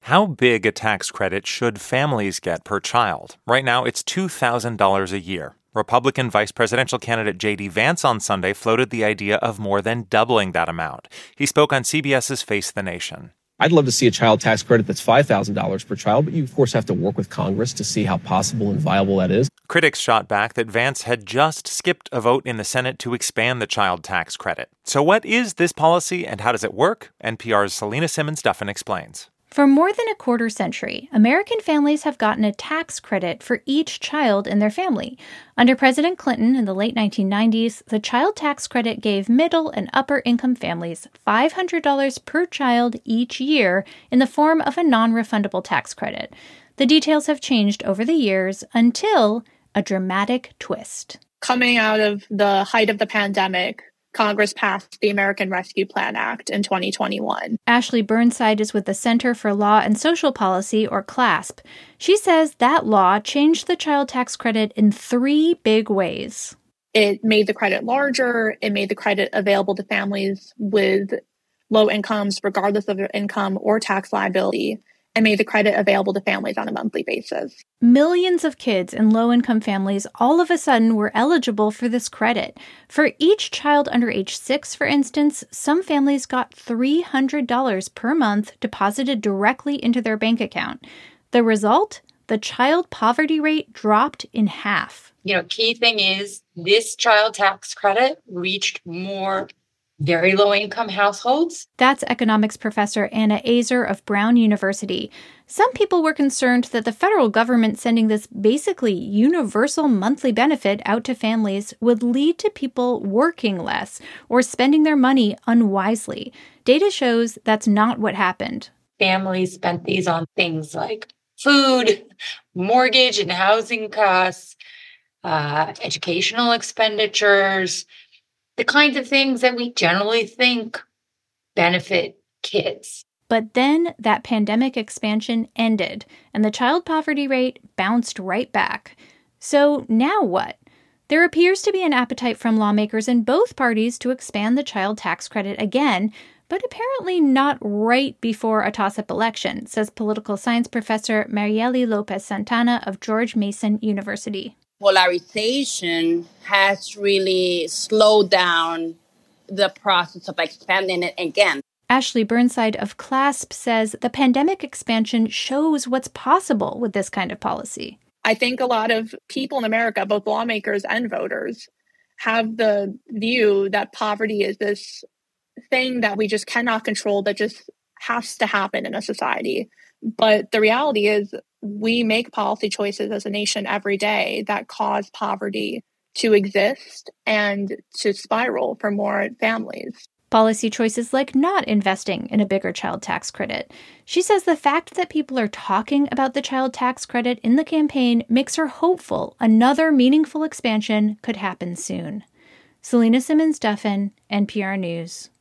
How big a tax credit should families get per child? Right now, it's $2,000 a year. Republican vice presidential candidate J.D. Vance on Sunday floated the idea of more than doubling that amount. He spoke on CBS's Face the Nation. I'd love to see a child tax credit that's $5,000 per child, but you, of course, have to work with Congress to see how possible and viable that is. Critics shot back that Vance had just skipped a vote in the Senate to expand the child tax credit. So what is this policy and how does it work? NPR's Selena Simmons-Duffin explains. For more than a quarter century, American families have gotten a tax credit for each child in their family. Under President Clinton in the late 1990s, the child tax credit gave middle and upper income families $500 per child each year in the form of a non-refundable tax credit. The details have changed over the years until a dramatic twist. Coming out of the height of the pandemic, Congress passed the American Rescue Plan Act in 2021. Ashley Burnside is with the Center for Law and Social Policy, or CLASP. She says that law changed the child tax credit in three big ways. It made the credit larger. It made the credit available to families with low incomes, regardless of their income or tax liability, and made the credit available to families on a monthly basis. Millions of kids in low-income families all of a sudden were eligible for this credit. For each child under age 6, for instance, some families got $300 per month deposited directly into their bank account. The result? The child poverty rate dropped in half. Key thing is this child tax credit reached more very low-income households. That's economics professor Anna Azer of Brown University. Some people were concerned that the federal government sending this basically universal monthly benefit out to families would lead to people working less or spending their money unwisely. Data shows that's not what happened. Families spent these on things like food, mortgage and housing costs, educational expenditures, the kinds of things that we generally think benefit kids. But then that pandemic expansion ended, and the child poverty rate bounced right back. So now what? There appears to be an appetite from lawmakers in both parties to expand the child tax credit again, but apparently not right before a toss-up election, says political science professor Mariely Lopez Santana of George Mason University. Polarization has really slowed down the process of expanding it again. Ashley Burnside of CLASP says the pandemic expansion shows what's possible with this kind of policy. I think a lot of people in America, both lawmakers and voters, have the view that poverty is this thing that we just cannot control, that just has to happen in a society. But the reality is we make policy choices as a nation every day that cause poverty to exist and to spiral for more families. Policy choices like not investing in a bigger child tax credit. She says the fact that people are talking about the child tax credit in the campaign makes her hopeful another meaningful expansion could happen soon. Selena Simmons-Duffin, NPR News.